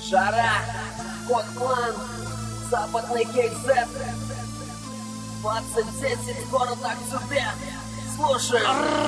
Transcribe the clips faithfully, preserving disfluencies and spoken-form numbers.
Жара, Кот Клан, западный кейзет. Двадцать десять, скоро так тебе. Слушай.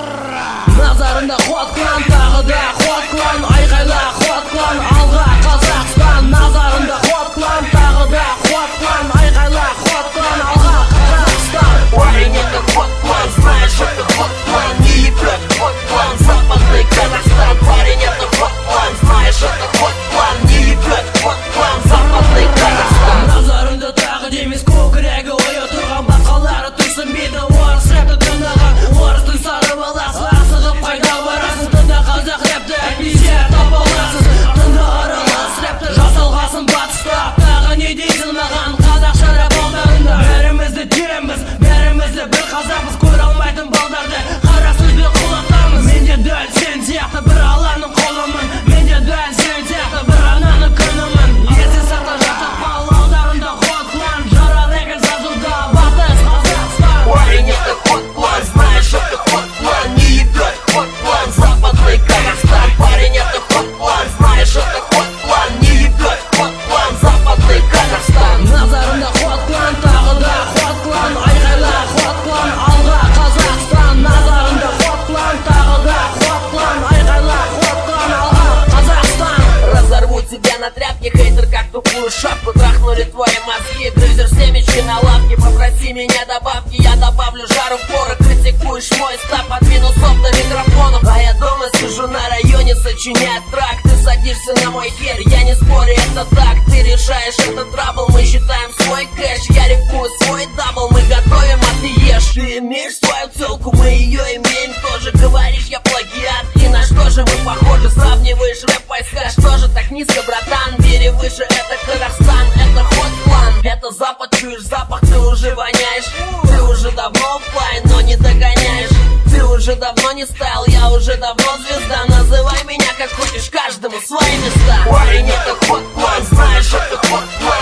Назарында Кот Клан, тағы да Кот Клан, айқайла Кот Клан, алға Қазақстан. Назарында Кот Клан, тағы да Кот Клан, айқайла Кот Клан, алға Қазақстан. Парень, это Кот Клан, знаешь, это Кот Клан, не ебет Кот Клан, западный Казахстан. Парень, это Кот Клан, знаешь, это Кот Клан, не ебет Кот Клан, западный Казахстан. Назарында тағы демес көкірегі ойы тұрған бақалары түсінбейді орыс рэпті тыңдаған. Орыстың сары баласы асығып қайда барасың? Тыңда қазақ рэпті әйтпесе тап аласың. Тыңда аралас рэпті жасалғасын батыста. Тағы не дейсің маған қазақша рэп алдарында? Бәрімізді тереміз, бәрімізді бір қазақпыз. Көре алмайтын балдарды қара сөзбен құлатамыз. Мен де дәл сен сияқты бір алланың қолымын. Мен де дәл сен сияқты бір ананың күнімін. Есте сақта жатақ бал алдарында Кот Клан. Жара рэкет жазуда батыс Қазақстан. Парень, это Кот Клан, знаешь, это Кот Клан, не ебет Кот Клан, западный Казахстан. Парень, это Кот Клан, знаешь, это Кот Клан, не ебет Кот Клан, западный Казахстан. Назарында Кот Клан, тағы да Кот Клан, айқайла Кот Клан, алға Қазақстан. Назарында Кот Клан, тағы да Кот Клан, айқайла Кот Клан, алға Казахстан. Разорву тебя на тряпке, хейтер, как тупую шапку. Трахнули твои мозги, грызешь семечки на лапке. Попроси меня добавки, я добавлю жару в поры. Критикуешь мой стап, подвину софт до микрофонов. А я дома сижу на районе, сочиняю трак. Ты садишься на мой хер, я не спорю, это так. Ты решаешь этот трабл, мы считаем свой кэш. Я рифмую свой дабл, мы готовим, а ты ешь. Ты имеешь свою целку, мы ее имеем тоже. Говоришь, я плагиат, и на что же мы похожи? Сравниваешь рэп, войска, что же так низко, братан? Бери выше, это Казахстан, это Кот Клан. Это Запад, чуешь запах, ты уже воняешь. Ты уже давно в плайн, но не догоняешь. Ты уже давно не стайл, я уже давно звезда. Называй меня как хочешь, каждому свои места. Парень, это Кот Клан, знаешь, это Кот Клан.